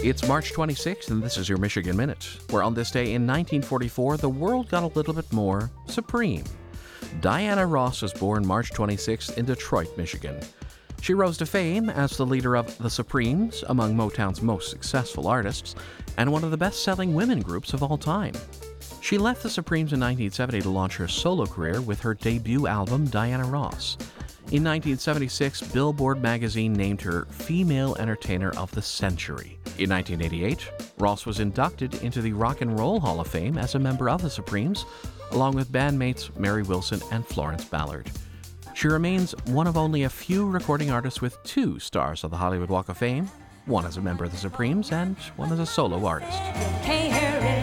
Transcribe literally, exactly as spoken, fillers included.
It's March twenty-sixth, and this is your Michigan Minute, where on this day in nineteen forty-four, the world got a little bit more supreme. Diana Ross was born March twenty-sixth in Detroit, Michigan. She rose to fame as the leader of the Supremes, among Motown's most successful artists, and one of the best-selling women groups of all time. She left the Supremes in nineteen seventy to launch her solo career with her debut album, Diana Ross. In nineteen seventy-six, Billboard magazine named her Female Entertainer of the Century. In nineteen eighty-eight, Ross was inducted into the Rock and Roll Hall of Fame as a member of the Supremes, along with bandmates Mary Wilson and Florence Ballard. She remains one of only a few recording artists with two stars of the Hollywood Walk of Fame, one as a member of the Supremes and one as a solo artist. Can't hurry.